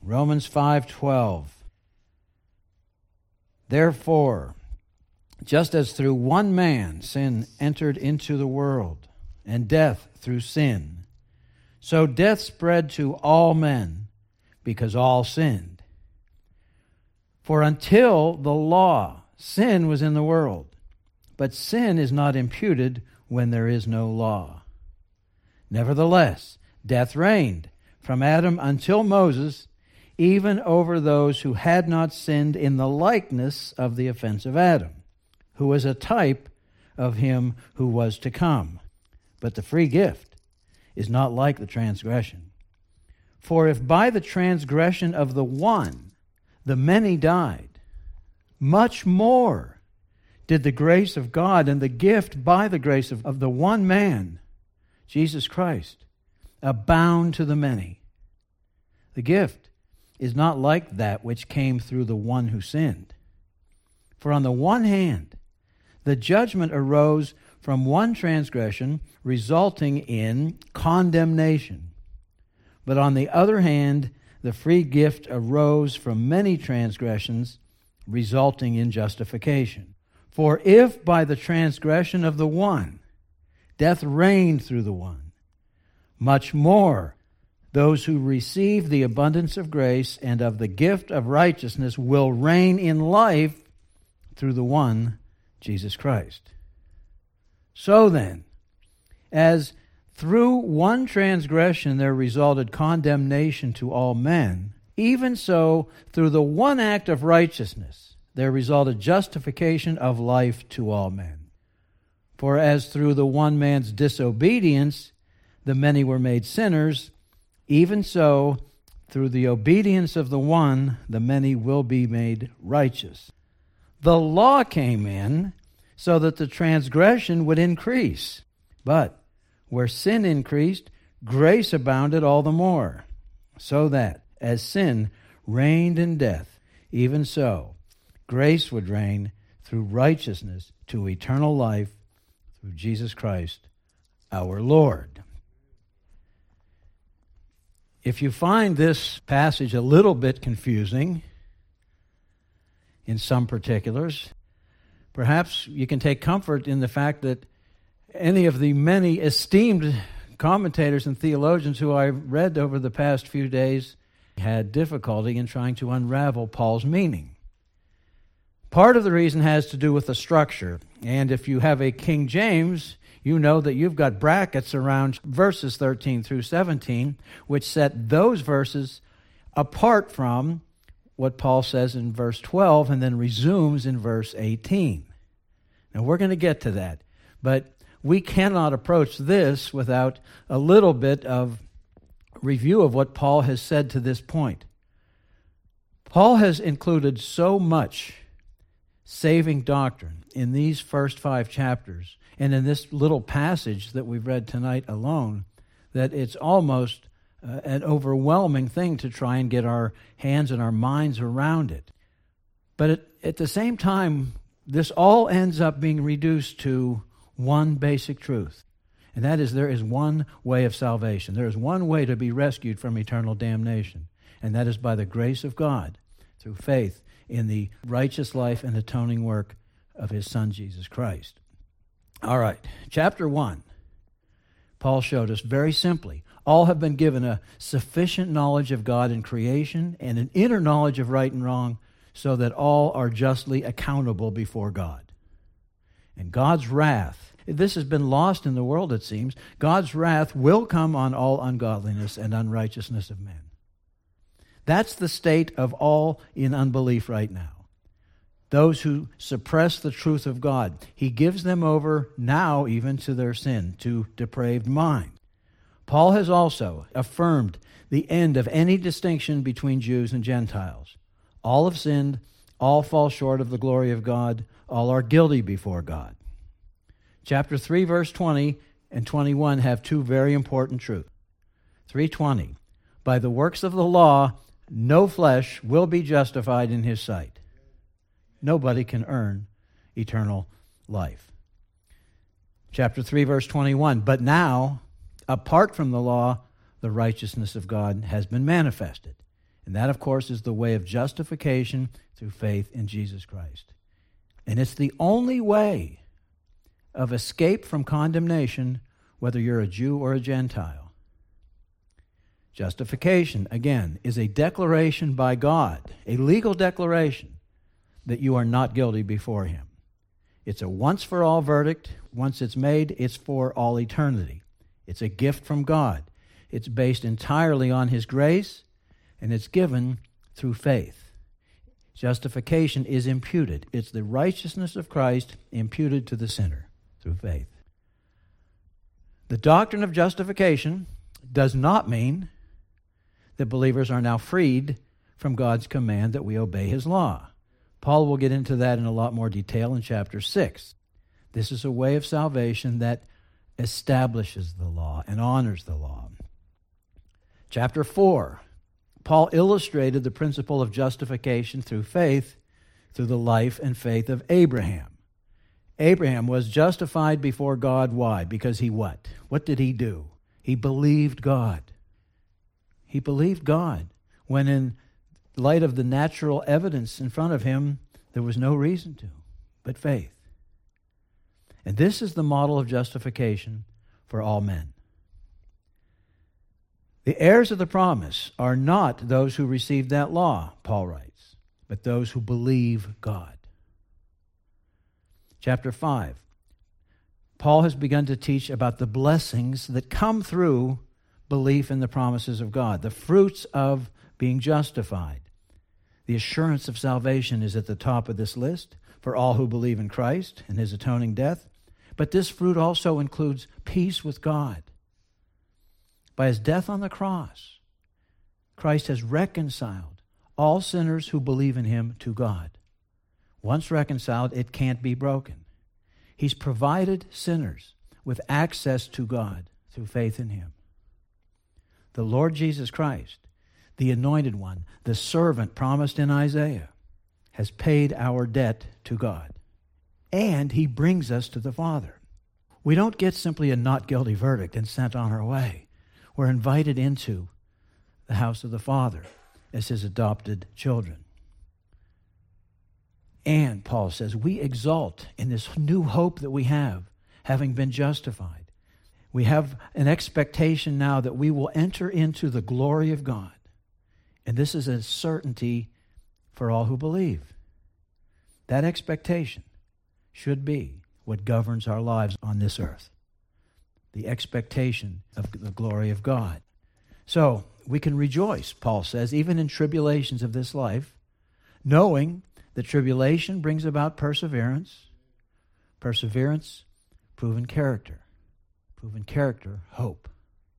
Romans 5:12. Therefore, just as through one man sin entered into the world, and death through sin, so death spread to all men, because all sinned. For until the law, sin was in the world, but sin is not imputed when there is no law. Nevertheless, death reigned from Adam until Moses, even over those who had not sinned in the likeness of the offense of Adam, who was a type of him who was to come. But the free gift is not like the transgression. For if by the transgression of the one the many died, much more did the grace of God and the gift by the grace of the one man, Jesus Christ, abound to the many. The gift is not like that which came through the one who sinned. For on the one hand, the judgment arose from one transgression, resulting in condemnation. But on the other hand, the free gift arose from many transgressions, resulting in justification. For if by the transgression of the one, death reigned through the one, much more those who receive the abundance of grace and of the gift of righteousness will reign in life through the one, Jesus Christ. So then, as through one transgression there resulted condemnation to all men, even so through the one act of righteousness there resulted justification of life to all men. For as through the one man's disobedience the many were made sinners, even so through the obedience of the one the many will be made righteous. The law came in so that the transgression would increase. But where sin increased, grace abounded all the more, so that, as sin reigned in death, even so grace would reign through righteousness to eternal life through Jesus Christ our Lord. If you find this passage a little bit confusing in some particulars, perhaps you can take comfort in the fact that any of the many esteemed commentators and theologians who I've read over the past few days had difficulty in trying to unravel Paul's meaning. Part of the reason has to do with the structure, and if you have a King James, you know that you've got brackets around verses 13 through 17, which set those verses apart from what Paul says in verse 12 and then resumes in verse 18. Now, we're going to get to that, but we cannot approach this without a little bit of review of what Paul has said to this point. Paul has included so much saving doctrine in these first 5 chapters and in this little passage that we've read tonight alone that it's almost an overwhelming thing to try and get our hands and our minds around it. But at the same time, this all ends up being reduced to one basic truth, and that is there is one way of salvation. There is one way to be rescued from eternal damnation, and that is by the grace of God through faith in the righteous life and atoning work of His Son, Jesus Christ. All right, chapter 1, Paul showed us very simply, all have been given a sufficient knowledge of God in creation and an inner knowledge of right and wrong so that all are justly accountable before God. And God's wrath, this has been lost in the world, it seems, God's wrath will come on all ungodliness and unrighteousness of men. That's the state of all in unbelief right now. Those who suppress the truth of God, He gives them over now even to their sin, to depraved mind. Paul has also affirmed the end of any distinction between Jews and Gentiles. All have sinned, all fall short of the glory of God, all are guilty before God. Chapter 3, verse 20 and 21 have two very important truths. 3:20, by the works of the law, no flesh will be justified in His sight. Nobody can earn eternal life. Chapter 3, verse 21, but now, apart from the law, the righteousness of God has been manifested. And that, of course, is the way of justification through faith in Jesus Christ. And it's the only way of escape from condemnation, whether you're a Jew or a Gentile. Justification, again, is a declaration by God, a legal declaration that you are not guilty before Him. It's a once-for-all verdict. Once it's made, it's for all eternity. It's a gift from God. It's based entirely on His grace, and it's given through faith. Justification is imputed. It's the righteousness of Christ imputed to the sinner through faith. The doctrine of justification does not mean that believers are now freed from God's command that we obey His law. Paul will get into that in a lot more detail in chapter 6. This is a way of salvation that establishes the law and honors the law. Chapter 4, Paul illustrated the principle of justification through faith through the life and faith of Abraham. Abraham was justified before God. Why? Because he what? What did he do? He believed God. He believed God when in light of the natural evidence in front of him, there was no reason to, but faith. And this is the model of justification for all men. The heirs of the promise are not those who received that law, Paul writes, but those who believe God. Chapter 5, Paul has begun to teach about the blessings that come through belief in the promises of God, the fruits of being justified. The assurance of salvation is at the top of this list for all who believe in Christ and His atoning death. But this fruit also includes peace with God. By His death on the cross, Christ has reconciled all sinners who believe in Him to God. Once reconciled, it can't be broken. He's provided sinners with access to God through faith in Him. The Lord Jesus Christ, the Anointed One, the servant promised in Isaiah, has paid our debt to God. And He brings us to the Father. We don't get simply a not guilty verdict and sent on our way. We're invited into the house of the Father as His adopted children. And, Paul says, we exult in this new hope that we have, having been justified. We have an expectation now that we will enter into the glory of God. And this is a certainty for all who believe. That expectation should be what governs our lives on this earth. The expectation of the glory of God. So, we can rejoice, Paul says, even in tribulations of this life, knowing that tribulation brings about perseverance, perseverance, proven character, hope.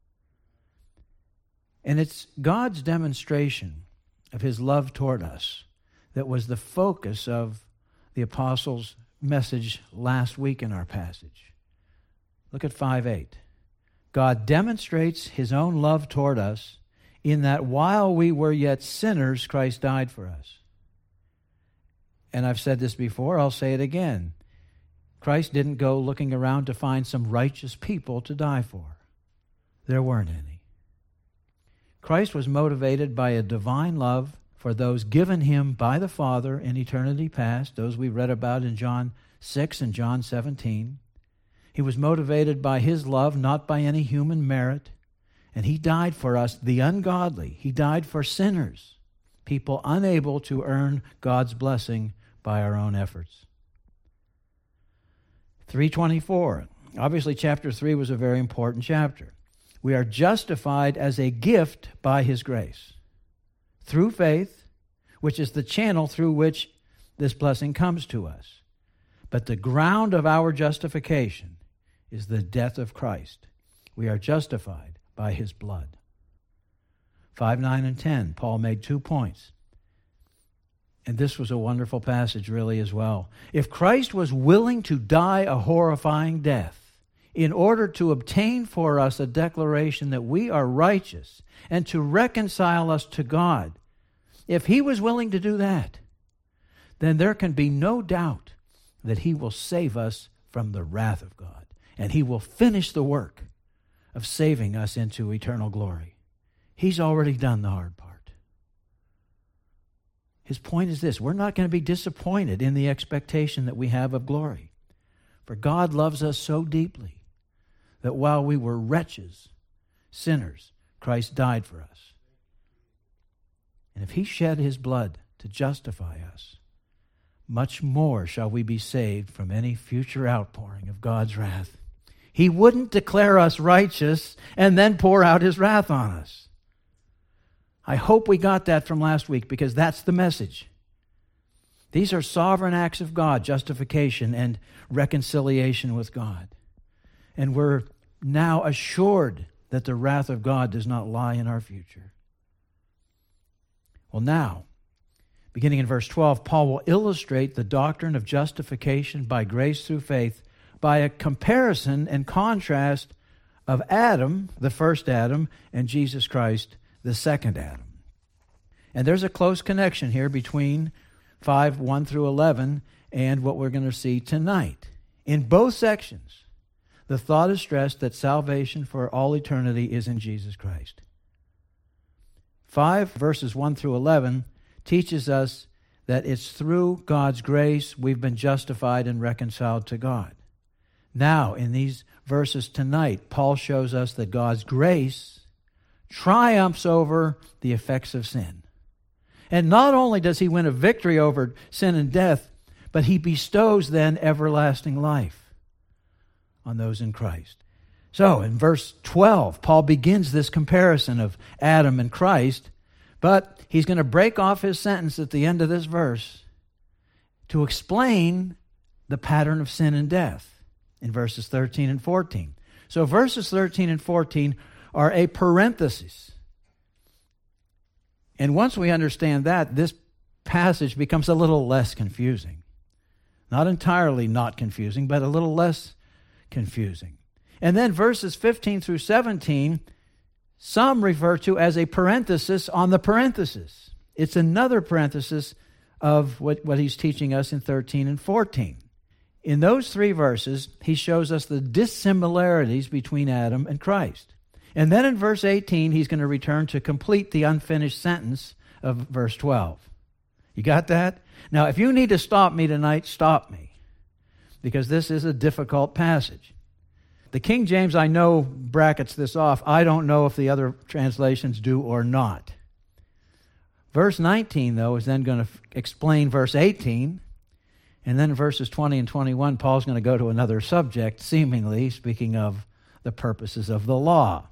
And it's God's demonstration of His love toward us that was the focus of the apostles' message last week in our passage. Look at 5:8. God demonstrates His own love toward us in that while we were yet sinners, Christ died for us. And I've said this before, I'll say it again. Christ didn't go looking around to find some righteous people to die for. There weren't any. Christ was motivated by a divine love for those given Him by the Father in eternity past, those we read about in John 6 and John 17. He was motivated by His love, not by any human merit. And He died for us, the ungodly. He died for sinners, people unable to earn God's blessing by our own efforts. 3:24. Obviously, chapter 3 was a very important chapter. We are justified as a gift by His grace, through faith, which is the channel through which this blessing comes to us. But the ground of our justification is the death of Christ. We are justified by His blood. 5, 9, and 10, Paul made 2 points. And this was a wonderful passage really as well. If Christ was willing to die a horrifying death in order to obtain for us a declaration that we are righteous and to reconcile us to God, if He was willing to do that, then there can be no doubt that He will save us from the wrath of God. And He will finish the work of saving us into eternal glory. He's already done the hard part. His point is this: we're not going to be disappointed in the expectation that we have of glory. For God loves us so deeply that while we were wretches, sinners, Christ died for us. And if He shed His blood to justify us, much more shall we be saved from any future outpouring of God's wrath. He wouldn't declare us righteous and then pour out His wrath on us. I hope we got that from last week, because that's the message. These are sovereign acts of God, justification and reconciliation with God. And we're now assured that the wrath of God does not lie in our future. Well, now, beginning in verse 12, Paul will illustrate the doctrine of justification by grace through faith by a comparison and contrast of Adam, the first Adam, and Jesus Christ, the second Adam. And there's a close connection here between 5:1 through 11 and what we're going to see tonight. In both sections, the thought is stressed that salvation for all eternity is in Jesus Christ. 5 verses 1 through 11 teaches us that it's through God's grace we've been justified and reconciled to God. Now, in these verses tonight, Paul shows us that God's grace triumphs over the effects of sin. And not only does He win a victory over sin and death, but He bestows then everlasting life on those in Christ. So, in verse 12, Paul begins this comparison of Adam and Christ, but he's going to break off his sentence at the end of this verse to explain the pattern of sin and death in verses 13 and 14. So verses 13 and 14 are a parenthesis. And once we understand that, this passage becomes a little less confusing. Not entirely not confusing, but a little less confusing. And then verses 15 through 17, some refer to as a parenthesis on the parenthesis. It's another parenthesis of what he's teaching us in 13 and 14. In those three verses, he shows us the dissimilarities between Adam and Christ. And then in verse 18, he's going to return to complete the unfinished sentence of verse 12. You got that? Now, if you need to stop me tonight, stop me, because this is a difficult passage. The King James, I know, brackets this off. I don't know if the other translations do or not. Verse 19, though, is then going to explain verse 18. And then in verses 20 and 21, Paul's going to go to another subject, seemingly speaking of the purposes of the law.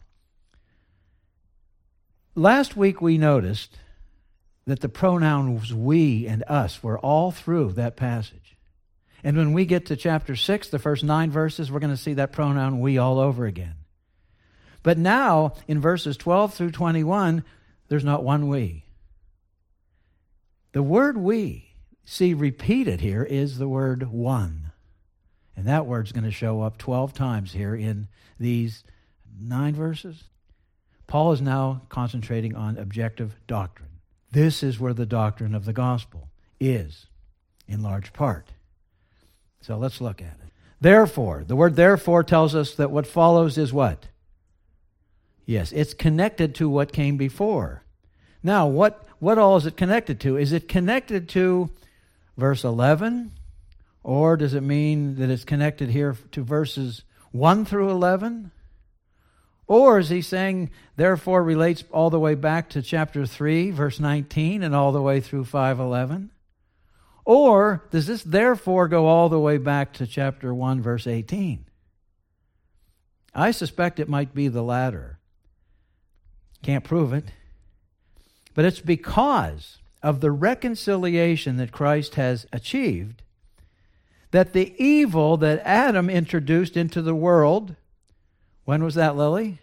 Last week we noticed that the pronouns we and us were all through that passage. And when we get to chapter 6, the first 9 verses, we're going to see that pronoun we all over again. But now, in verses 12 through 21, there's not one we. The word we, see repeated here, is the word one. And that word's going to show up 12 times here in these 9 verses. Paul is now concentrating on objective doctrine. This is where the doctrine of the gospel is, in large part. So let's look at it. Therefore, the word therefore tells us that what follows is what? Yes, it's connected to what came before. Now, what all is it connected to? Is it connected to verse 11? Or does it mean that it's connected here to verses 1 through 11? Or is he saying, therefore, relates all the way back to chapter 3, verse 19, and all the way through 5:11? Or does this therefore go all the way back to chapter 1, verse 18? I suspect it might be the latter. Can't prove it. But it's because of the reconciliation that Christ has achieved that the evil that Adam introduced into the world, when was that, Lily?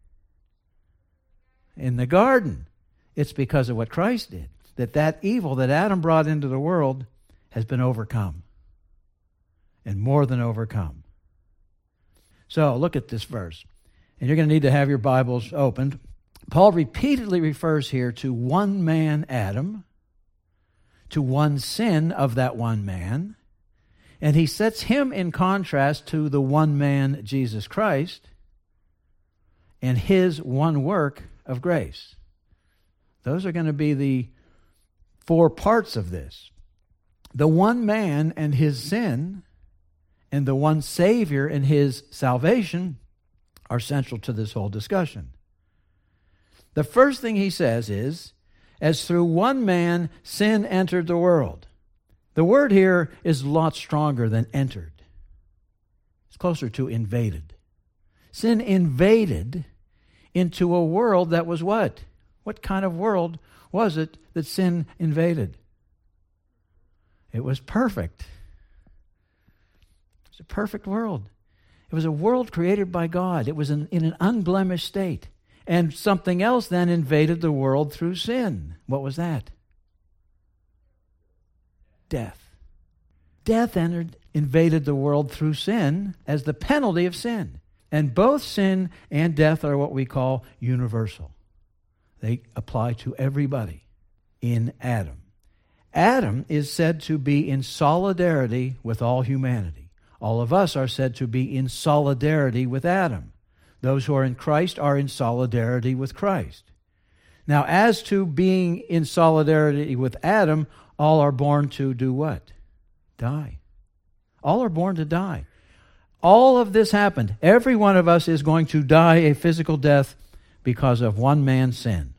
In the garden. It's because of what Christ did. That evil that Adam brought into the world has been overcome. And more than overcome. So, look at this verse. And you're going to need to have your Bibles opened. Paul repeatedly refers here to one man, Adam, to one sin of that one man, and he sets him in contrast to the one man, Jesus Christ, and his one work of grace. Those are going to be the four parts of this. The one man and his sin, and the one Savior and his salvation are central to this whole discussion. The first thing he says is, as through one man sin entered the world. The word here is a lot stronger than entered. It's closer to invaded. Sin invaded into a world that was what? What kind of world was it that sin invaded? It was perfect. It was a perfect world. It was a world created by God. It was in an unblemished state. And something else then invaded the world through sin. What was that? Death. Death invaded the world through sin as the penalty of sin. And both sin and death are what we call universal. They apply to everybody in Adam. Adam is said to be in solidarity with all humanity. All of us are said to be in solidarity with Adam. Those who are in Christ are in solidarity with Christ. Now, as to being in solidarity with Adam, all are born to do what? Die. All are born to die. All of this happened. Every one of us is going to die a physical death because of one man's sin.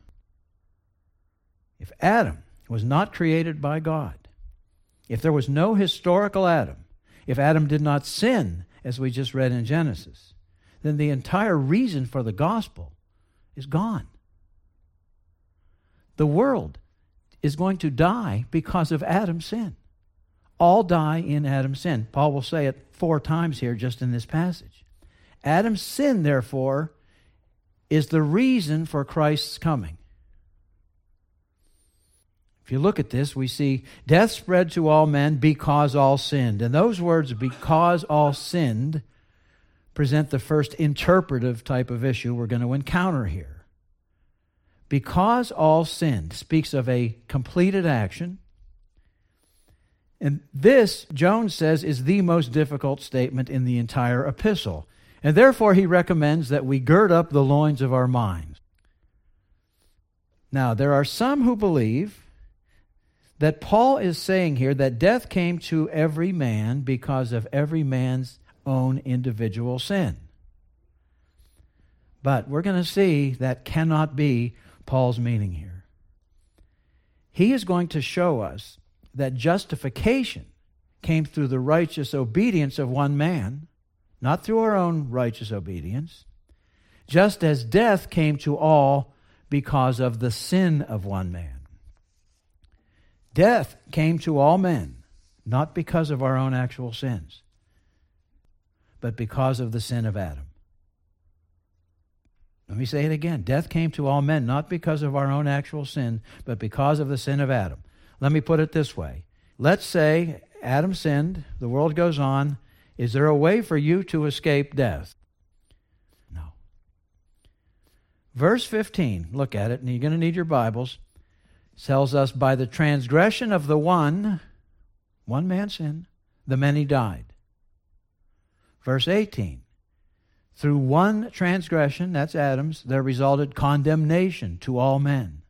If Adam was not created by God, if there was no historical Adam, if Adam did not sin, as we just read in Genesis, then the entire reason for the gospel is gone. The world is going to die because of Adam's sin. All die in Adam's sin. Paul will say it 4 times here just in this passage. Adam's sin, therefore, is the reason for Christ's coming. If you look at this, we see death spread to all men because all sinned. And those words, because all sinned, present the first interpretive type of issue we're going to encounter here. Because all sinned speaks of a completed action. And this, Jones says, is the most difficult statement in the entire epistle. And therefore he recommends that we gird up the loins of our minds. Now, there are some who believe that Paul is saying here that death came to every man because of every man's own individual sin. But we're going to see that cannot be Paul's meaning here. He is going to show us that justification came through the righteous obedience of one man, not through our own righteous obedience, just as death came to all because of the sin of one man. Death came to all men, not because of our own actual sins, but because of the sin of Adam. Let me say it again. Death came to all men, not because of our own actual sin, but because of the sin of Adam. Let me put it this way. Let's say Adam sinned, the world goes on. Is there a way for you to escape death? No. Verse 15, look at it, and you're going to need your Bibles, tells us, by the transgression of the one man sinned, the many died. Verse 18, through one transgression, that's Adam's, there resulted condemnation to all men.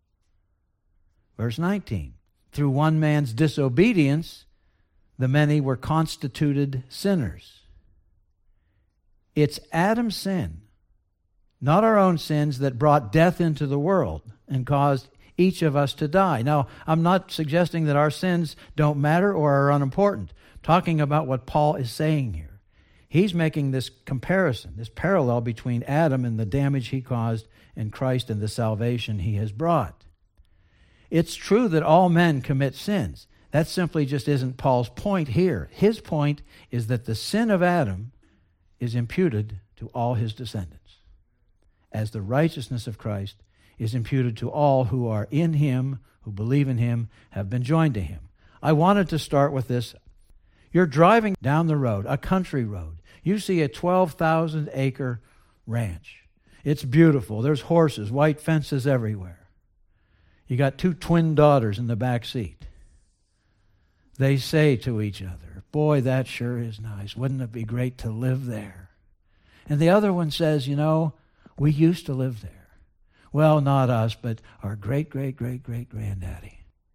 Verse 19, through one man's disobedience, the many were constituted sinners. It's Adam's sin, not our own sins, that brought death into the world and caused each of us to die. Now, I'm not suggesting that our sins don't matter or are unimportant. I'm talking about what Paul is saying here. He's making this comparison, this parallel between Adam and the damage he caused and Christ and the salvation he has brought. It's true that all men commit sins. That simply just isn't Paul's point here. His point is that the sin of Adam is imputed to all his descendants, as the righteousness of Christ is imputed to all who are in him, who believe in him, have been joined to him. I wanted to start with this. You're driving down the road, a country road. You see a 12,000-acre ranch. It's beautiful. There's horses, white fences everywhere. You got 2 twin daughters in the back seat. They say to each other, boy, that sure is nice. Wouldn't it be great to live there? And the other one says, you know, we used to live there. Well, not us, but our great-great-great-great-granddaddy.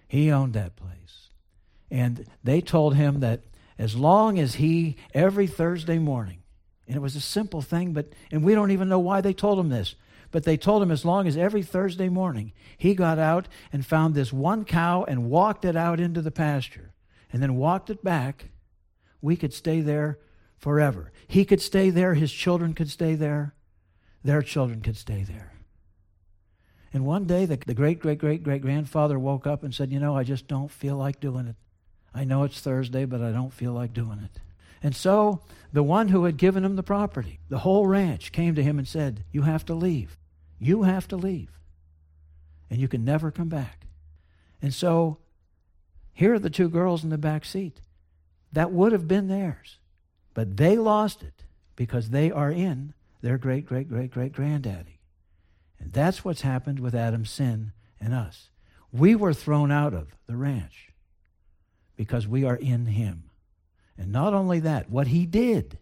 He owned that place. And they told him that as long as he, every Thursday morning, and it was a simple thing, and we don't even know why they told him this, but they told him as long as every Thursday morning he got out and found this one cow and walked it out into the pasture and then walked it back, we could stay there forever. He could stay there, his children could stay there, their children could stay there. And one day the great-great-great-great-grandfather woke up and said, I just don't feel like doing it. I know it's Thursday, but I don't feel like doing it. And so the one who had given him the property, the whole ranch, came to him and said, you have to leave. You have to leave. And you can never come back. And so here are the two girls in the back seat. That would have been theirs. But they lost it because they are in their great-great-great-great-granddaddy. And that's what's happened with Adam's sin and us. We were thrown out of the ranch because we are in him. And not only that, what he did,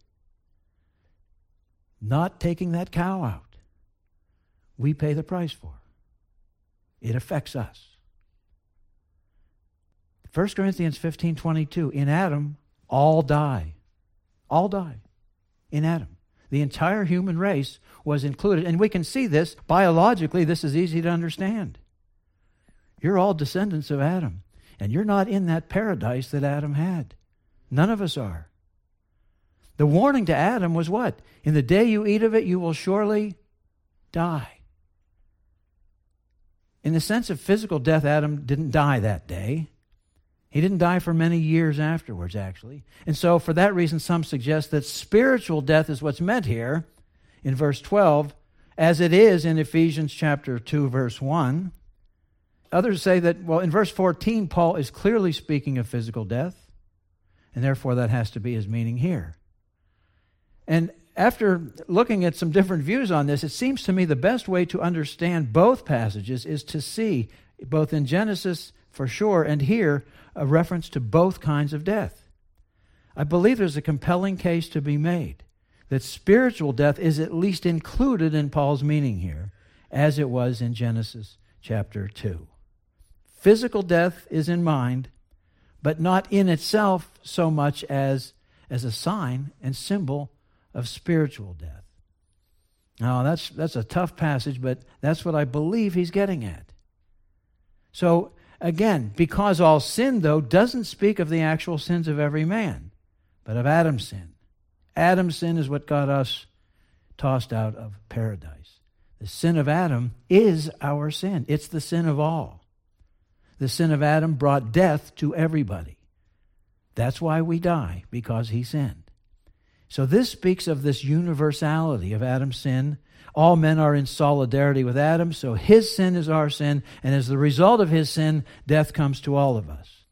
not taking that cow out, we pay the price for. It affects us. 1 Corinthians 15:22, in Adam, all die. All die. In Adam. The entire human race was included. And we can see this biologically. This is easy to understand. You're all descendants of Adam. And you're not in that paradise that Adam had. None of us are. The warning to Adam was what? In the day you eat of it, you will surely die. In the sense of physical death, Adam didn't die that day. He didn't die for many years afterwards, actually. And so for that reason, some suggest that spiritual death is what's meant here in verse 12, as it is in Ephesians chapter 2, verse 1. Others say that, in verse 14, Paul is clearly speaking of physical death, and therefore that has to be his meaning here. And after looking at some different views on this, it seems to me the best way to understand both passages is to see, both in Genesis for sure and here, a reference to both kinds of death. I believe there's a compelling case to be made that spiritual death is at least included in Paul's meaning here, as it was in Genesis chapter 2. Physical death is in mind, but not in itself so much as a sign and symbol of spiritual death. Now, that's a tough passage, but that's what I believe he's getting at. So, again, because all sin, though, doesn't speak of the actual sins of every man, but of Adam's sin. Adam's sin is what got us tossed out of paradise. The sin of Adam is our sin. It's the sin of all. The sin of Adam brought death to everybody. That's why we die, because he sinned. So this speaks of this universality of Adam's sin. All men are in solidarity with Adam, so his sin is our sin, and as the result of his sin, death comes to all of us.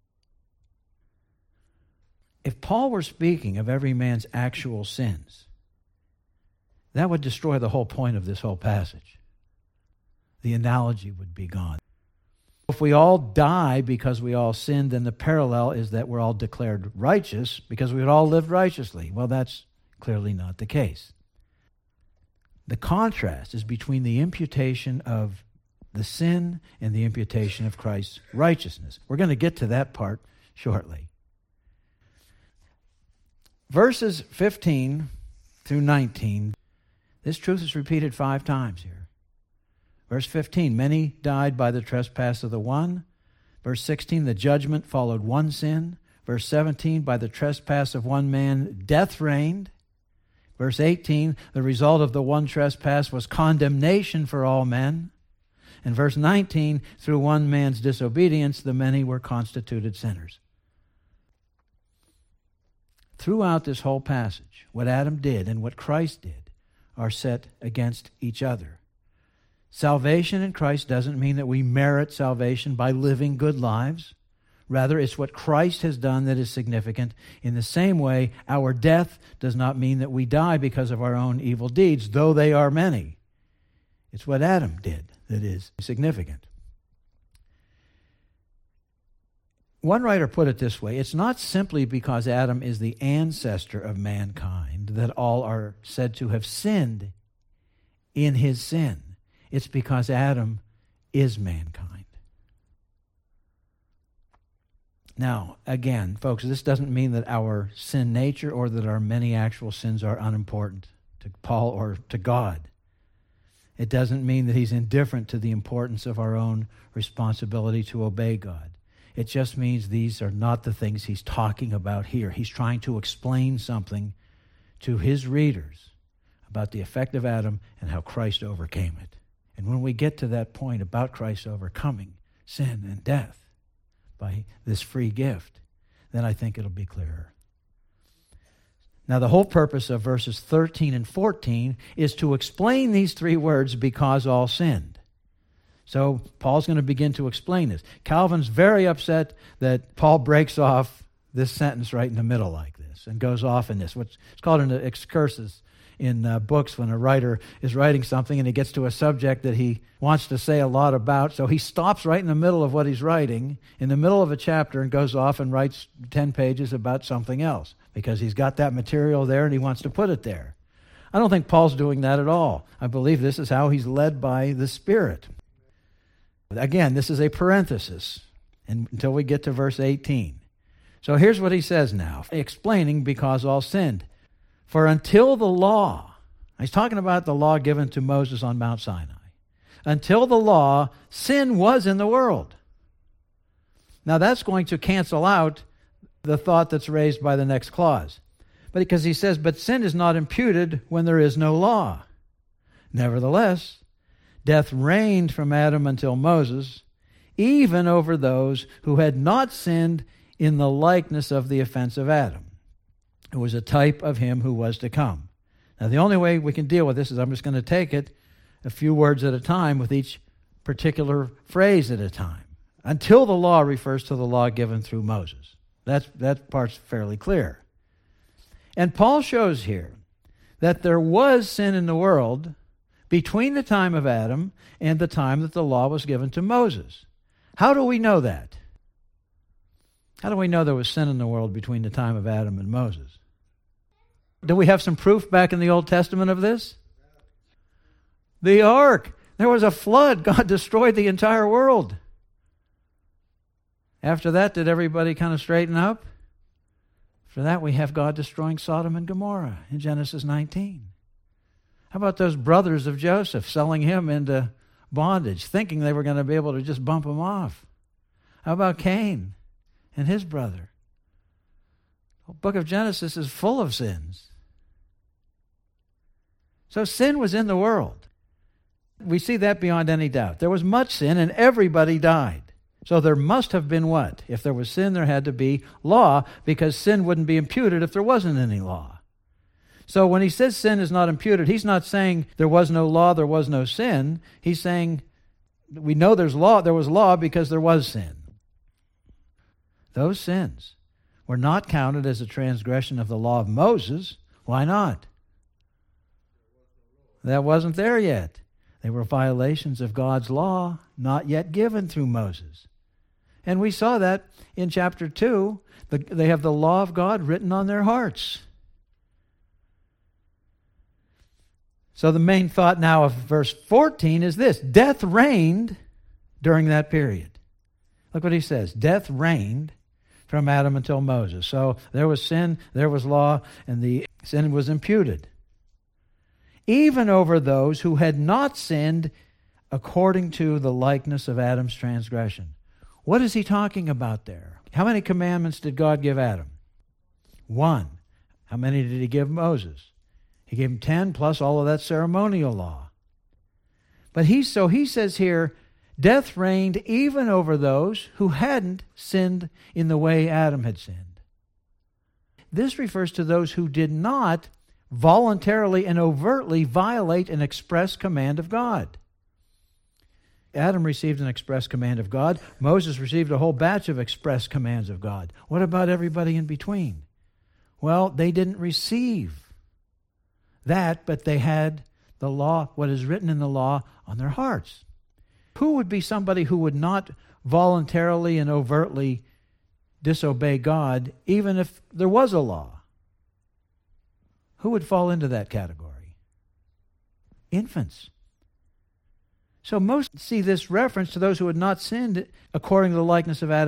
If Paul were speaking of every man's actual sins, that would destroy the whole point of this whole passage. The analogy would be gone. If we all die because we all sinned, then the parallel is that we're all declared righteous because we had all lived righteously. Well, that's clearly not the case. The contrast is between the imputation of the sin and the imputation of Christ's righteousness. We're going to get to that part shortly. Verses 15 through 19, this truth is repeated 5 times here. Verse 15, many died by the trespass of the one. Verse 16, the judgment followed one sin. Verse 17, by the trespass of one man, death reigned. Verse 18, the result of the one trespass was condemnation for all men. And verse 19, through one man's disobedience, the many were constituted sinners. Throughout this whole passage, what Adam did and what Christ did are set against each other. Salvation in Christ doesn't mean that we merit salvation by living good lives. Rather, it's what Christ has done that is significant. In the same way, our death does not mean that we die because of our own evil deeds, though they are many. It's what Adam did that is significant. One writer put it this way, it's not simply because Adam is the ancestor of mankind that all are said to have sinned in his sin. It's because Adam is mankind. Now, again, folks, this doesn't mean that our sin nature or that our many actual sins are unimportant to Paul or to God. It doesn't mean that he's indifferent to the importance of our own responsibility to obey God. It just means these are not the things he's talking about here. He's trying to explain something to his readers about the effect of Adam and how Christ overcame it. And when we get to that point about Christ overcoming sin and death by this free gift, then I think it'll be clearer. Now, the whole purpose of verses 13 and 14 is to explain these three words, because all sinned. So Paul's going to begin to explain this. Calvin's very upset that Paul breaks off this sentence right in the middle like this and goes off in this. It's called an excursus in books when a writer is writing something and he gets to a subject that he wants to say a lot about. So he stops right in the middle of what he's writing, in the middle of a chapter, and goes off and writes 10 pages about something else because he's got that material there and he wants to put it there. I don't think Paul's doing that at all. I believe this is how he's led by the Spirit. Again, this is a parenthesis until we get to verse 18. So here's what he says now, explaining because all sinned. For until the law, he's talking about the law given to Moses on Mount Sinai. Until the law, sin was in the world. Now that's going to cancel out the thought that's raised by the next clause. But because he says, but sin is not imputed when there is no law. Nevertheless, death reigned from Adam until Moses, even over those who had not sinned in the likeness of the offense of Adam, who was a type of him who was to come. Now, the only way we can deal with this is I'm just going to take it a few words at a time with each particular phrase at a time. Until the law refers to the law given through Moses. That part's fairly clear. And Paul shows here that there was sin in the world between the time of Adam and the time that the law was given to Moses. How do we know that? How do we know there was sin in the world between the time of Adam and Moses? Do we have some proof back in the Old Testament of this? The ark. There was a flood. God destroyed the entire world. After that, did everybody kind of straighten up? After that, we have God destroying Sodom and Gomorrah in Genesis 19. How about those brothers of Joseph selling him into bondage, thinking they were going to be able to just bump him off? How about Cain and his brother? The book of Genesis is full of sins. So sin was in the world. We see that beyond any doubt. There was much sin and everybody died. So there must have been what? If there was sin, there had to be law, because sin wouldn't be imputed if there wasn't any law. So when he says sin is not imputed, he's not saying there was no law, there was no sin. He's saying we know there was law because there was sin. Those sins were not counted as a transgression of the law of Moses. Why not? That wasn't there yet. They were violations of God's law, not yet given through Moses. And we saw that in chapter 2. They have the law of God written on their hearts. So the main thought now of verse 14 is this: death reigned during that period. Look what he says. Death reigned from Adam until Moses. So there was sin, there was law, and the sin was imputed. Even over those who had not sinned according to the likeness of Adam's transgression. What is he talking about there? How many commandments did God give Adam? 1. How many did he give Moses? He gave him 10 plus all of that ceremonial law. But he says here, death reigned even over those who hadn't sinned in the way Adam had sinned. This refers to those who did not voluntarily and overtly violate an express command of God. Adam received an express command of God. Moses received a whole batch of express commands of God. What about everybody in between? Well, they didn't receive that, but they had the law, what is written in the law, on their hearts. Who would be somebody who would not voluntarily and overtly disobey God, even if there was a law? Who would fall into that category? Infants. So most see this reference to those who had not sinned according to the likeness of Adam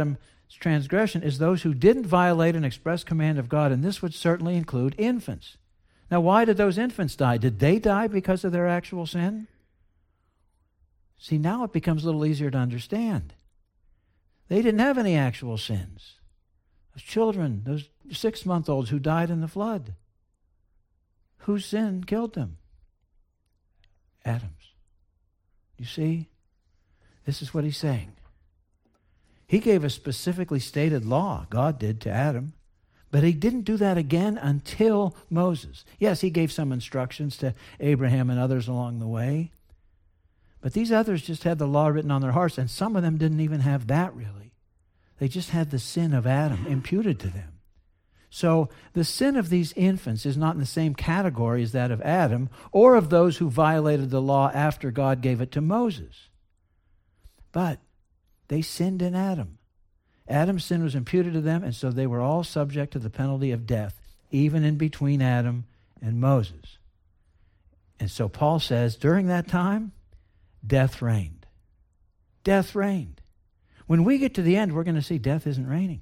transgression is those who didn't violate an express command of God, and this would certainly include infants. Now, why did those infants die? Did they die because of their actual sin? See, now it becomes a little easier to understand. They didn't have any actual sins. Those children, those 6-month-olds who died in the flood, whose sin killed them? Adam's. You see? This is what he's saying. He gave a specifically stated law, God did, to Adam, but he didn't do that again until Moses. Yes, he gave some instructions to Abraham and others along the way, but these others just had the law written on their hearts, and some of them didn't even have that really. They just had the sin of Adam imputed to them. So the sin of these infants is not in the same category as that of Adam or of those who violated the law after God gave it to Moses. But they sinned in Adam. Adam's sin was imputed to them, and so they were all subject to the penalty of death, even in between Adam and Moses. And so Paul says, during that time, death reigned. Death reigned. When we get to the end, we're going to see death isn't reigning.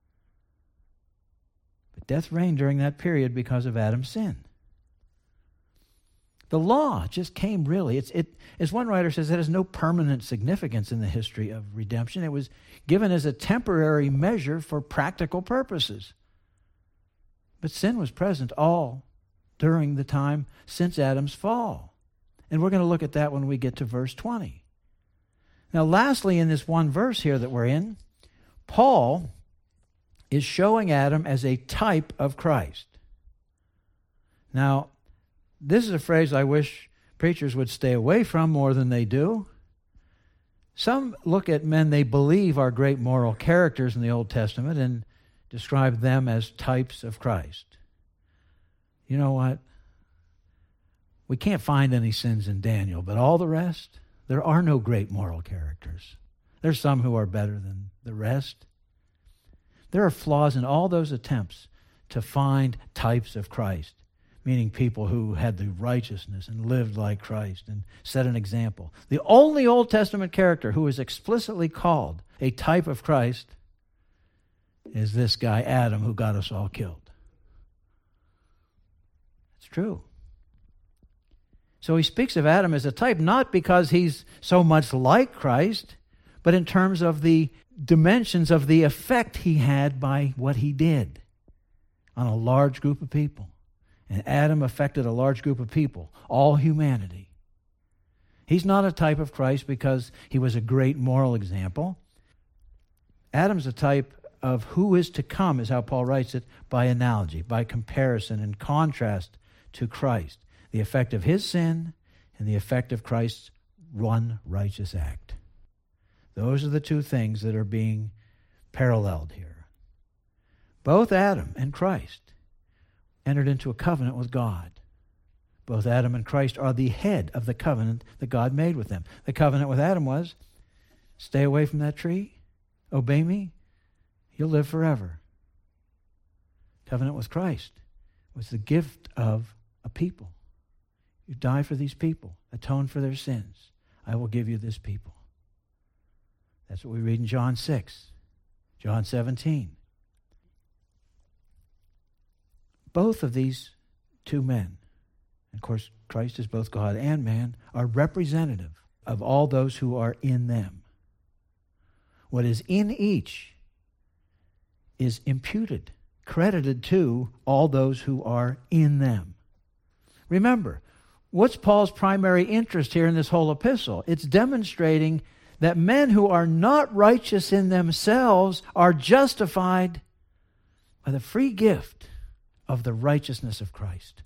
But death reigned during that period because of Adam's sin. The law just came really. As one writer says, it has no permanent significance in the history of redemption. It was given as a temporary measure for practical purposes. But sin was present all during the time since Adam's fall. And we're going to look at that when we get to verse 20. Now, lastly, in this one verse here that we're in, Paul is showing Adam as a type of Christ. Now, this is a phrase I wish preachers would stay away from more than they do. Some look at men they believe are great moral characters in the Old Testament and describe them as types of Christ. You know what? We can't find any sins in Daniel, but all the rest, there are no great moral characters. There's some who are better than the rest. There are flaws in all those attempts to find types of Christ, meaning people who had the righteousness and lived like Christ and set an example. The only Old Testament character who is explicitly called a type of Christ is this guy, Adam, who got us all killed. It's true. So he speaks of Adam as a type, not because he's so much like Christ, but in terms of the dimensions of the effect he had by what he did on a large group of people. And Adam affected a large group of people, all humanity. He's not a type of Christ because he was a great moral example. Adam's a type of who is to come, is how Paul writes it, by analogy, by comparison and contrast to Christ. The effect of his sin and the effect of Christ's one righteous act. Those are the two things that are being paralleled here. Both Adam and Christ entered into a covenant with God. Both Adam and Christ are the head of the covenant that God made with them. The covenant with Adam was, stay away from that tree, obey me, you'll live forever. Covenant with Christ was the gift of a people. You die for these people, atone for their sins. I will give you this people. That's what we read in John 6, John 17. Both of these two men, of course, Christ is both God and man, are representative of all those who are in them. What is in each is imputed, credited to all those who are in them. Remember, what's Paul's primary interest here in this whole epistle? It's demonstrating that men who are not righteous in themselves are justified by the free gift of the righteousness of Christ.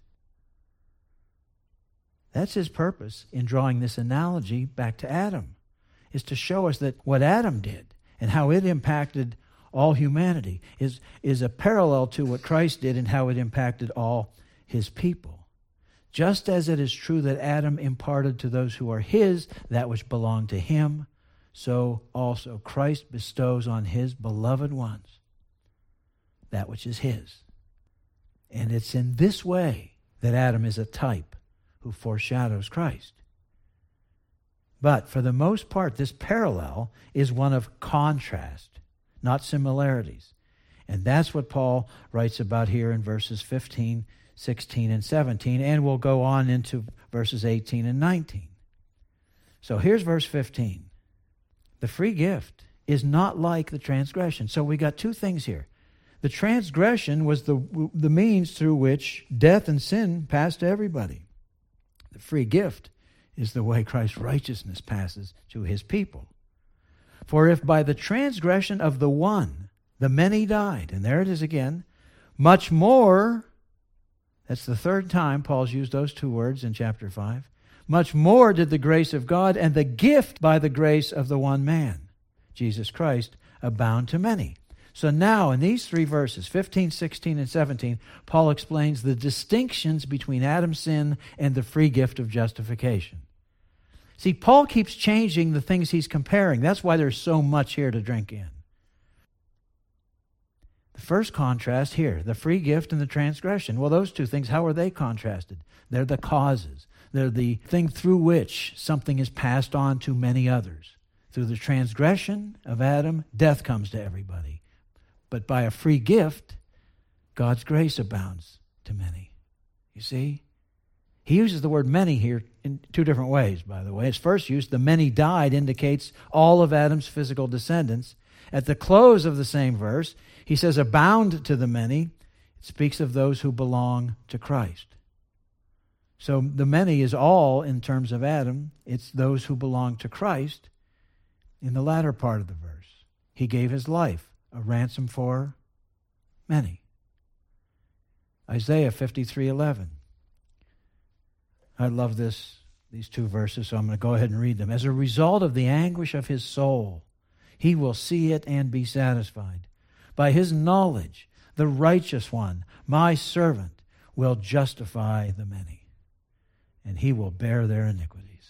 That's his purpose in drawing this analogy back to Adam, is to show us that what Adam did and how it impacted all humanity is a parallel to what Christ did and how it impacted all his people. Just as it is true that Adam imparted to those who are his that which belonged to him, so also Christ bestows on his beloved ones that which is his. And it's in this way that Adam is a type who foreshadows Christ. But for the most part, this parallel is one of contrast, not similarities. And that's what Paul writes about here in verses 15, 16, and 17, and we'll go on into verses 18 and 19. So here's verse 15. The free gift is not like the transgression. So we got two things here. The transgression was the means through which death and sin passed to everybody. The free gift is the way Christ's righteousness passes to his people. For if by the transgression of the one, the many died, and there it is again, much more, that's the third time Paul's used those two words in chapter 5, much more did the grace of God and the gift by the grace of the one man, Jesus Christ, abound to many. So now, in these three verses, 15, 16, and 17, Paul explains the distinctions between Adam's sin and the free gift of justification. See, Paul keeps changing the things he's comparing. That's why there's so much here to drink in. The first contrast here, the free gift and the transgression. Well, those two things, how are they contrasted? They're the causes. They're the thing through which something is passed on to many others. Through the transgression of Adam, death comes to everybody. But by a free gift, God's grace abounds to many. You see? He uses the word many here in two different ways, by the way. His first use, the many died, indicates all of Adam's physical descendants. At the close of the same verse, he says, abound to the many. It speaks of those who belong to Christ. So the many is all in terms of Adam. It's those who belong to Christ in the latter part of the verse. He gave his life, a ransom for many. Isaiah 53:11. I love these two verses, so I'm going to go ahead and read them. As a result of the anguish of his soul, he will see it and be satisfied. By his knowledge, the righteous one, my servant, will justify the many, and he will bear their iniquities.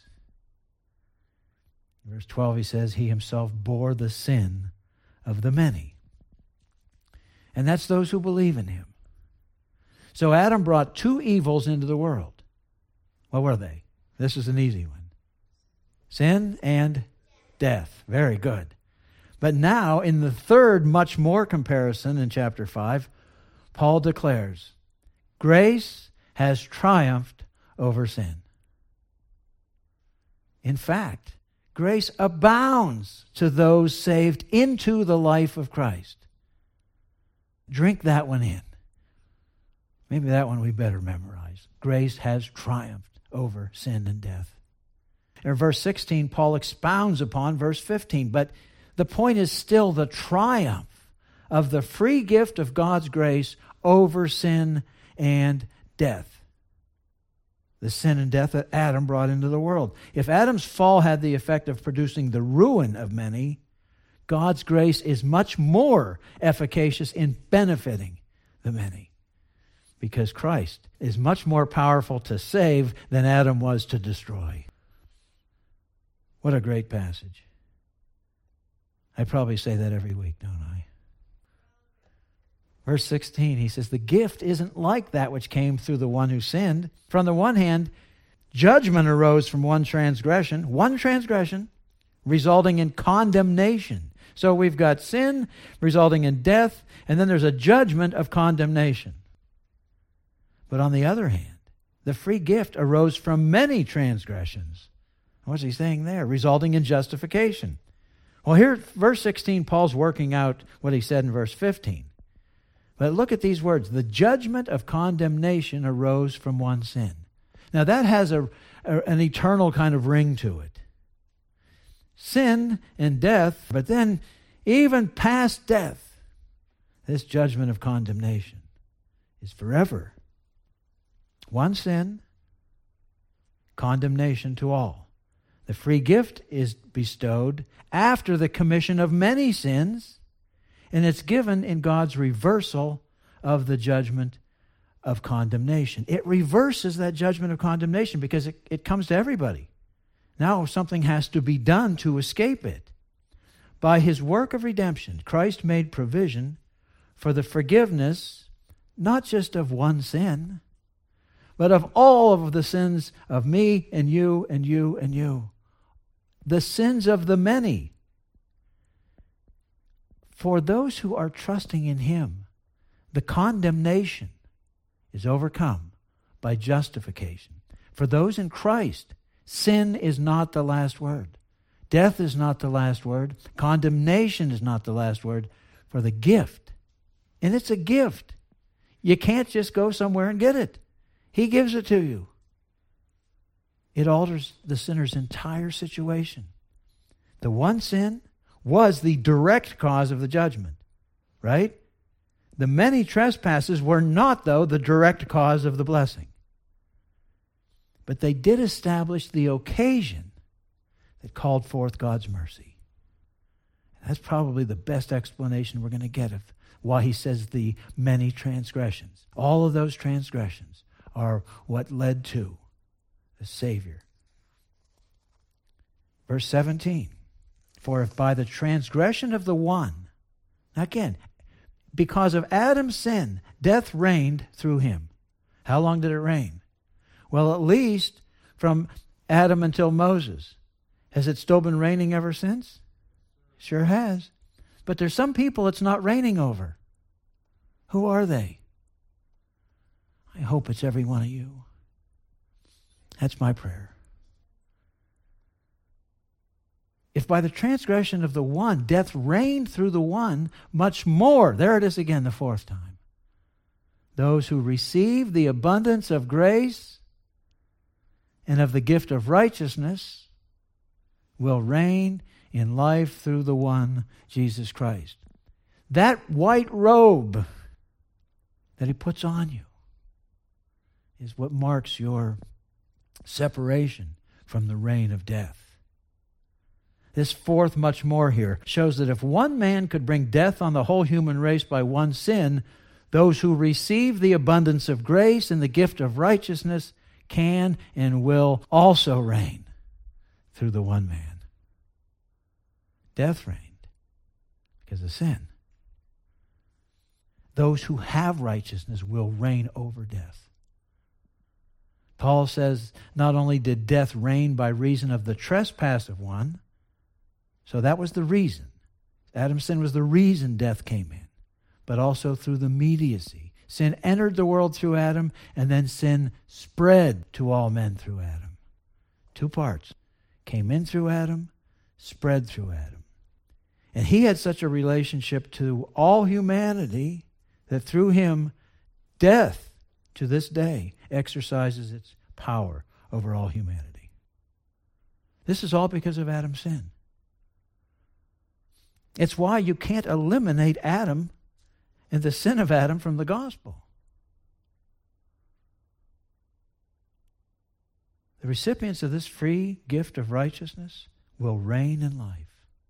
In verse 12, he says, he himself bore the sin of the many. And that's those who believe in him. So Adam brought two evils into the world. What were they? This is an easy one. Sin and death. Very good. But now, in the third much more comparison in chapter 5, Paul declares, grace has triumphed over sin. In fact, grace abounds to those saved into the life of Christ. Drink that one in. Maybe that one we better memorize. Grace has triumphed over sin and death. In verse 16, Paul expounds upon verse 15, but the point is still the triumph of the free gift of God's grace over sin and death. The sin and death that Adam brought into the world. If Adam's fall had the effect of producing the ruin of many, God's grace is much more efficacious in benefiting the many, because Christ is much more powerful to save than Adam was to destroy. What a great passage. I probably say that every week, don't I? Verse 16, he says, the gift isn't like that which came through the one who sinned. From the one hand, judgment arose from one transgression, resulting in condemnation. So we've got sin resulting in death, and then there's a judgment of condemnation. But on the other hand, the free gift arose from many transgressions. What's he saying there? Resulting in justification. Well, here, verse 16, Paul's working out what he said in verse 15. But look at these words. The judgment of condemnation arose from one sin. Now that has an eternal kind of ring to it. Sin and death, but then even past death, this judgment of condemnation is forever. One sin, condemnation to all. The free gift is bestowed after the commission of many sins, and it's given in God's reversal of the judgment of condemnation. It reverses that judgment of condemnation because it comes to everybody. Now something has to be done to escape it. By his work of redemption, Christ made provision for the forgiveness, not just of one sin, but of all of the sins of me and you and you and you. The sins of the many. for those who are trusting in Him, the condemnation is overcome by justification. For those in Christ, sin is not the last word. Death is not the last word. Condemnation is not the last word. For the gift, and it's a gift. You can't just go somewhere and get it. He gives it to you. It alters the sinner's entire situation. The one sin was the direct cause of the judgment, right? The many trespasses were not, though, the direct cause of the blessing. But they did establish the occasion that called forth God's mercy. That's probably the best explanation we're going to get of why he says the many transgressions. All of those transgressions are what led to the Savior. Verse 17, for if by the transgression of the one, again, because of Adam's sin, death reigned through him. How long did it reign? Well, at least from Adam until Moses. Has it still been raining ever since? Sure has. But there's some people it's not raining over. Who are they? I hope it's every one of you. That's my prayer. If by the transgression of the one, death reigned through the one, much more, there it is again the fourth time, those who receive the abundance of grace and of the gift of righteousness will reign in life through the one, Jesus Christ. That white robe that he puts on you is what marks your separation from the reign of death. This fourth much more here shows that if one man could bring death on the whole human race by one sin, those who receive the abundance of grace and the gift of righteousness can and will also reign through the one man. Death reigned because of sin. Those who have righteousness will reign over death. Paul says not only did death reign by reason of the trespass of one, so that was the reason. Adam's sin was the reason death came in, but also through the mediacy. Sin entered the world through Adam, and then sin spread to all men through Adam. Two parts. Came in through Adam, spread through Adam. And he had such a relationship to all humanity that through him, death to this day exercises its power over all humanity. This is all because of Adam's sin. It's why you can't eliminate Adam and the sin of Adam from the gospel. The recipients of this free gift of righteousness will reign in life.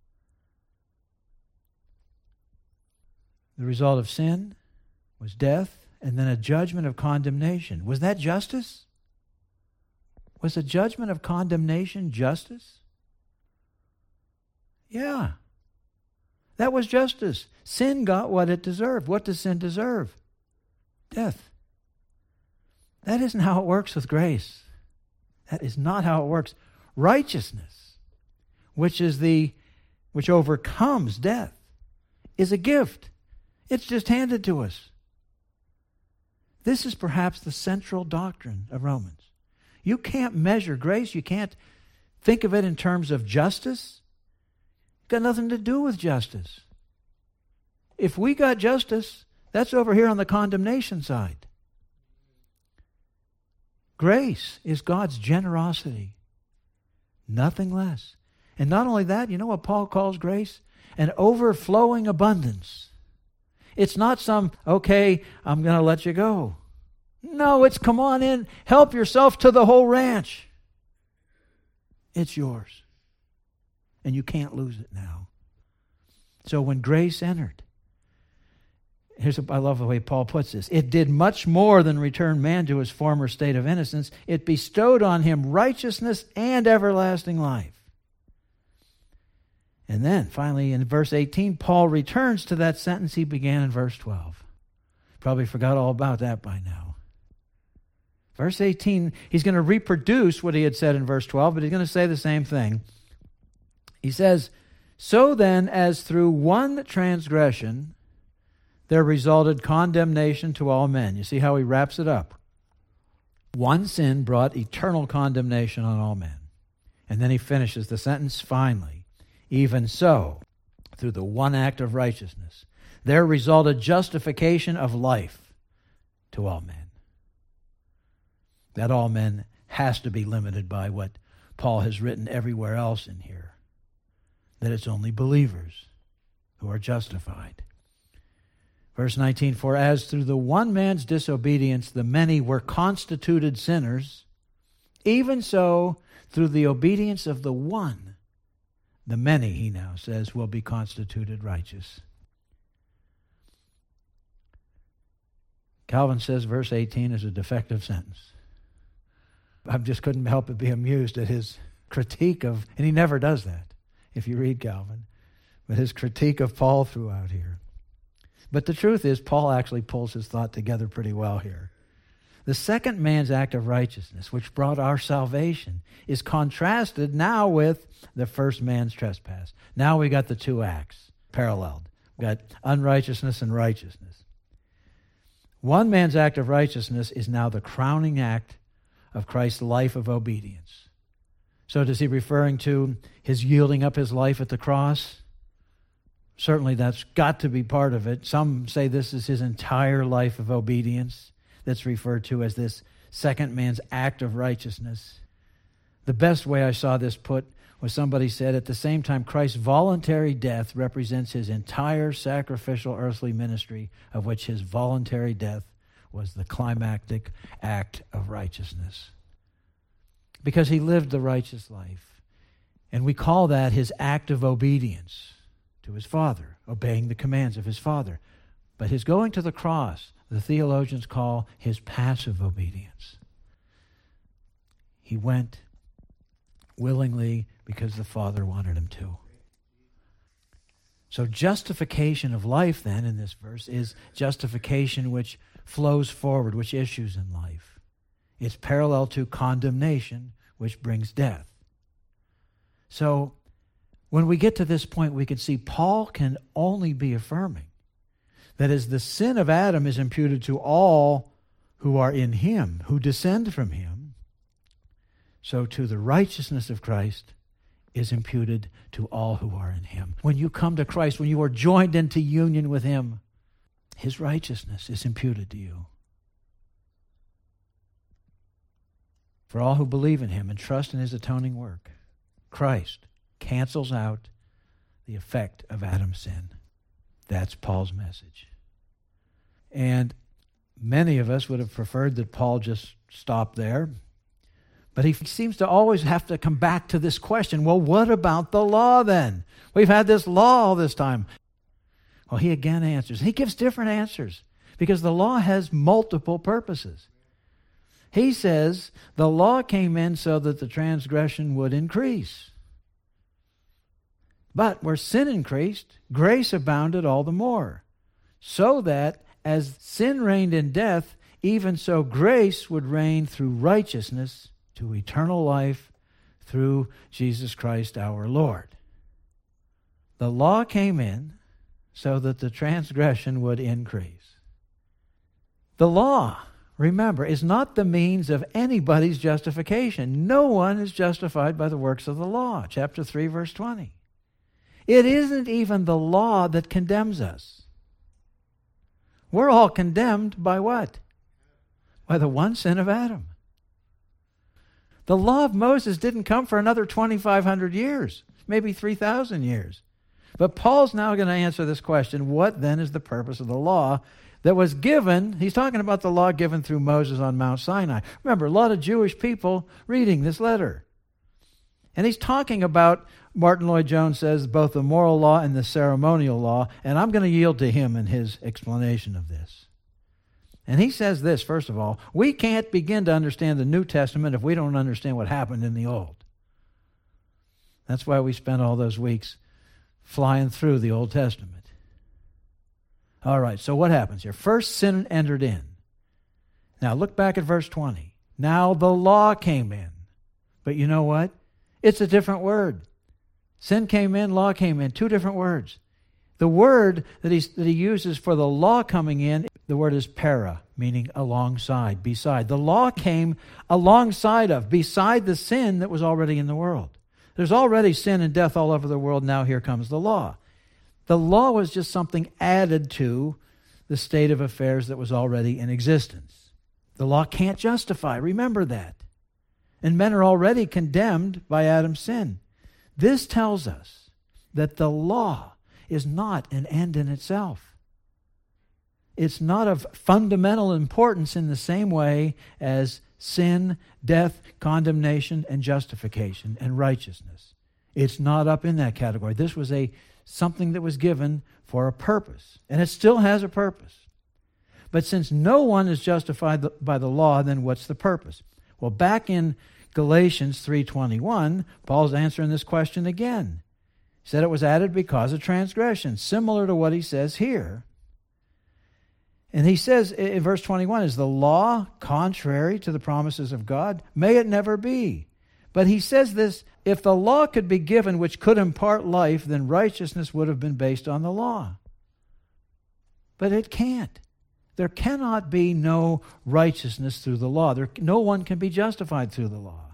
The result of sin was death and then a judgment of condemnation. Was that justice? Was the judgment of condemnation justice? Yeah. That was justice. Sin got what it deserved. What does sin deserve? Death. That isn't how it works with grace. That is not how it works. Righteousness, which overcomes death, is a gift. It's just handed to us. This is perhaps the central doctrine of Romans. You can't measure grace. You can't think of it in terms of justice. It's got nothing to do with justice. If we got justice, that's over here on the condemnation side. Grace is God's generosity. Nothing less. And not only that, you know what Paul calls grace? An overflowing abundance. It's not some, okay, I'm going to let you go. No, it's come on in, help yourself to the whole ranch. It's yours. And you can't lose it now. So when grace entered, I love the way Paul puts this. It did much more than return man to his former state of innocence. It bestowed on him righteousness and everlasting life. And then, finally, in verse 18, Paul returns to that sentence he began in verse 12. Probably forgot all about that by now. Verse 18, he's going to reproduce what he had said in verse 12, but he's going to say the same thing. He says, So then, as through one transgression there resulted condemnation to all men. You see how he wraps it up? One sin brought eternal condemnation on all men. And then he finishes the sentence finally. Even so, through the one act of righteousness, there resulted justification of life to all men. That all men has to be limited by what Paul has written everywhere else in here, that it's only believers who are justified. Verse 19, for as through the one man's disobedience the many were constituted sinners, even so through the obedience of the one, the many, he now says, will be constituted righteous. Calvin says verse 18 is a defective sentence. I just couldn't help but be amused at his critique of, and he never does that if you read Calvin, but his critique of Paul throughout here. But the truth is, Paul actually pulls his thought together pretty well here. The second man's act of righteousness, which brought our salvation, is contrasted now with the first man's trespass. Now we got the two acts paralleled. We got unrighteousness and righteousness. One man's act of righteousness is now the crowning act of Christ's life of obedience. So is he referring to his yielding up his life at the cross? Certainly that's got to be part of it. Some say this is his entire life of obedience that's referred to as this second man's act of righteousness. The best way I saw this put was somebody said, at the same time, Christ's voluntary death represents his entire sacrificial earthly ministry, of which his voluntary death was the climactic act of righteousness. Because he lived the righteous life. And we call that his act of obedience to his Father, obeying the commands of his Father. But his going to the cross, the theologians call his passive obedience. He went willingly because the Father wanted him to. So justification of life then in this verse is justification which flows forward, which issues in life. It's parallel to condemnation, which brings death. So when we get to this point, we can see Paul can only be affirming that as the sin of Adam is imputed to all who are in him, who descend from him, so to the righteousness of Christ is imputed to all who are in him. When you come to Christ, when you are joined into union with him, his righteousness is imputed to you. For all who believe in him and trust in his atoning work, Christ cancels out the effect of Adam's sin. That's Paul's message. And many of us would have preferred that Paul just stop there. But he seems to always have to come back to this question. Well, what about the law then? We've had this law all this time. Well, he again answers. He gives different answers because the law has multiple purposes. He says the law came in so that the transgression would increase. But where sin increased, grace abounded all the more, so that as sin reigned in death, even so grace would reign through righteousness to eternal life through Jesus Christ our Lord. The law came in so that the transgression would increase. The law, remember, is not the means of anybody's justification. No one is justified by the works of the law. Chapter 3, verse 20. It isn't even the law that condemns us. We're all condemned by what? By the one sin of Adam. The law of Moses didn't come for another 2,500 years, maybe 3,000 years. But Paul's now going to answer this question, what then is the purpose of the law that was given? He's talking about the law given through Moses on Mount Sinai. Remember, a lot of Jewish people reading this letter. And he's talking about, Martin Lloyd-Jones says, both the moral law and the ceremonial law, and I'm going to yield to him in his explanation of this. And he says this, first of all, we can't begin to understand the New Testament if we don't understand what happened in the Old. That's why we spent all those weeks flying through the Old Testament. All right, so what happens here? First, sin entered in. Now, look back at verse 20. Now the law came in. But you know what? It's a different word. Sin came in, law came in. Two different words. The word that he uses for the law coming in, the word is para, meaning alongside, beside. The law came alongside of, beside the sin that was already in the world. There's already sin and death all over the world. Now here comes the law. The law was just something added to the state of affairs that was already in existence. The law can't justify. Remember that. And men are already condemned by Adam's sin. This tells us that the law is not an end in itself. It's not of fundamental importance in the same way as sin, death, condemnation, and justification and righteousness. It's not up in that category. This was something that was given for a purpose, and it still has a purpose. But since no one is justified by the law, then what's the purpose? Well, back in Galatians 3:21, Paul's answering this question again. He said it was added because of transgression, similar to what he says here. And he says in verse 21, is the law contrary to the promises of God? May it never be. But he says this, if the law could be given which could impart life, then righteousness would have been based on the law. But it can't. There cannot be no righteousness through the law. No one can be justified through the law.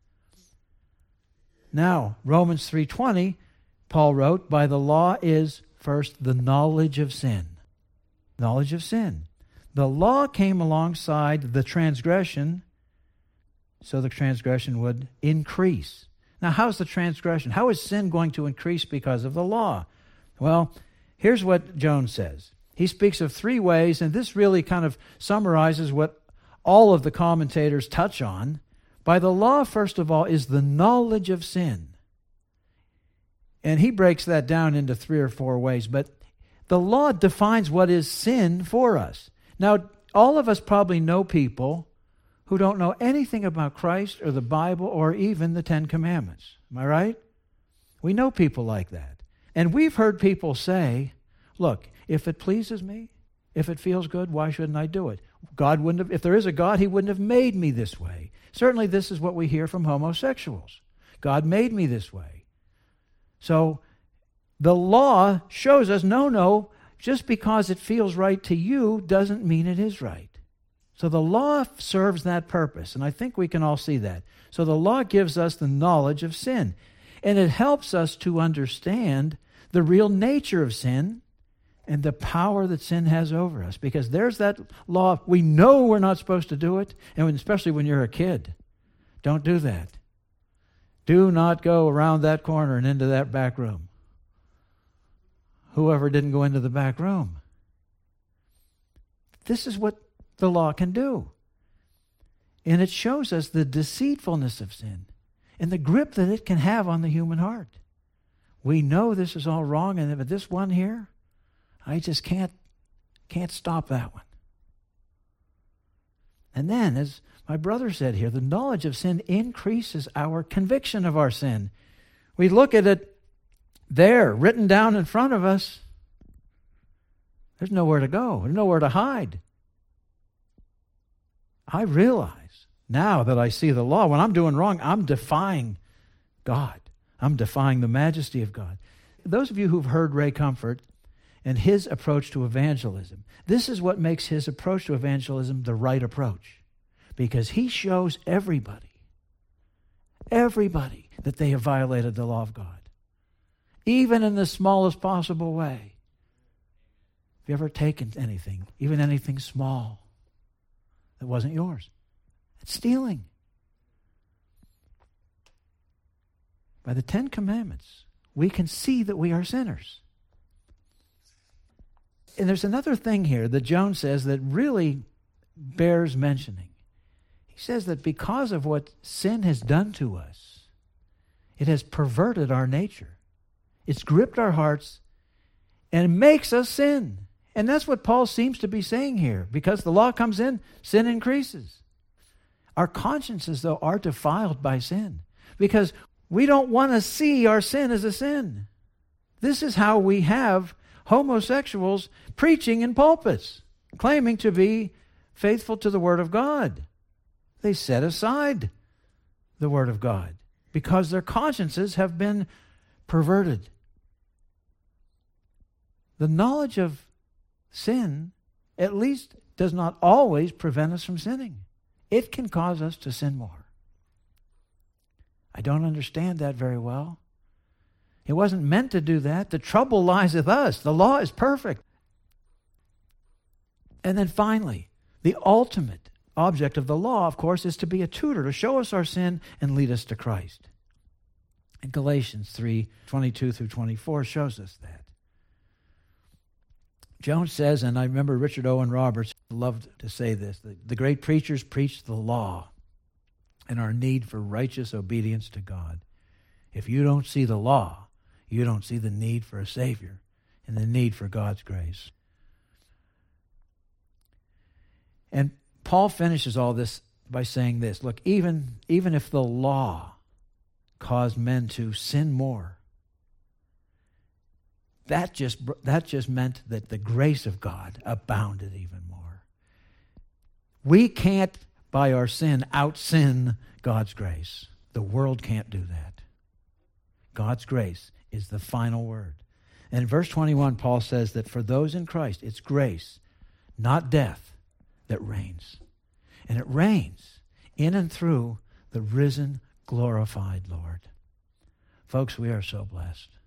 Now, Romans 3:20, Paul wrote, by the law is first the knowledge of sin. Knowledge of sin. The law came alongside the transgression, so the transgression would increase. Now, how's the transgression? How is sin going to increase because of the law? Well, here's what Jones says. He speaks of three ways, and this really kind of summarizes what all of the commentators touch on. By the law, first of all, is the knowledge of sin. And he breaks that down into 3 or 4 ways, but the law defines what is sin for us. Now, all of us probably know people who don't know anything about Christ or the Bible or even the 10 Commandments. Am I right? We know people like that. And we've heard people say, look, if it pleases me, if it feels good, why shouldn't I do it? God wouldn't have, if there is a God, He wouldn't have made me this way. Certainly this is what we hear from homosexuals. God made me this way. So the law shows us, no, just because it feels right to you doesn't mean it is right. So the law serves that purpose, and I think we can all see that. So the law gives us the knowledge of sin, and it helps us to understand the real nature of sin and the power that sin has over us, because there's that law. We know we're not supposed to do it, and especially when you're a kid. Don't do that. Do not go around that corner and into that back room. Whoever didn't go into the back room. This is what the law can do. And it shows us the deceitfulness of sin and the grip that it can have on the human heart. We know this is all wrong, and but this one here, I just can't stop that one. And then, as my brother said here, the knowledge of sin increases our conviction of our sin. We look at it there, written down in front of us. There's nowhere to go. There's nowhere to hide. I realize now that I see the law, when I'm doing wrong, I'm defying God. I'm defying the majesty of God. Those of you who've heard Ray Comfort and his approach to evangelism, this is what makes his approach to evangelism the right approach. Because he shows everybody that they have violated the law of God. Even in the smallest possible way. Have you ever taken anything, even anything small, that wasn't yours? It's stealing. By the 10 Commandments, we can see that we are sinners. And there's another thing here that Jones says that really bears mentioning. He says that because of what sin has done to us, it has perverted our nature. It's gripped our hearts and makes us sin. And that's what Paul seems to be saying here. Because the law comes in, sin increases. Our consciences, though, are defiled by sin. Because we don't want to see our sin as a sin. This is how we have homosexuals preaching in pulpits, claiming to be faithful to the Word of God. They set aside the Word of God because their consciences have been perverted. The knowledge of sin, at least, does not always prevent us from sinning. It can cause us to sin more. I don't understand that very well. It wasn't meant to do that. The trouble lies with us. The law is perfect. And then finally, the ultimate object of the law, of course, is to be a tutor, to show us our sin and lead us to Christ. And Galatians 3:22 through 24 shows us that. Jones says, and I remember Richard Owen Roberts loved to say this, the great preachers preached the law and our need for righteous obedience to God. If you don't see the law, you don't see the need for a Savior and the need for God's grace. And Paul finishes all this by saying this, look, even if the law caused men to sin more, that just meant that the grace of God abounded even more. We can't, by our sin, out-sin God's grace. The world can't do that. God's grace is the final word. And in verse 21, Paul says that for those in Christ, it's grace, not death, that reigns. And it reigns in and through the risen, glorified Lord. Folks, we are so blessed.